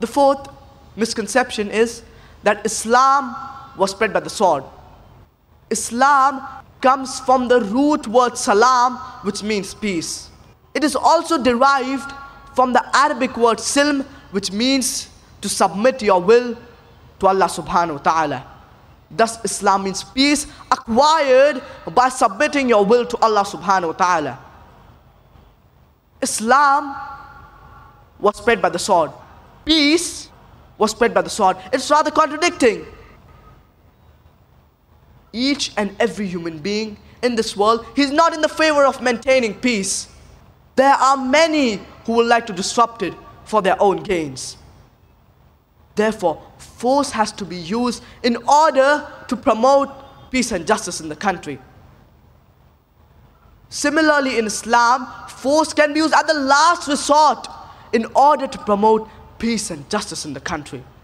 The fourth misconception is that Islam was spread by the sword. Islam comes from the root word salam, which means peace. It is also derived from the Arabic word silm, which means to submit your will to Allah subhanahu wa ta'ala. Thus Islam means peace acquired by submitting your will to Allah subhanahu wa ta'ala. Islam was spread by the sword. Peace was spread by the sword. It's rather contradicting. Each and every human being in this world, he's not in the favor of maintaining peace. There are many who would like to disrupt it for their own gains. Therefore, force has to be used in order to promote peace and justice in the country. Similarly, in Islam, force can be used at the last resort in order to promote peace and justice in the country.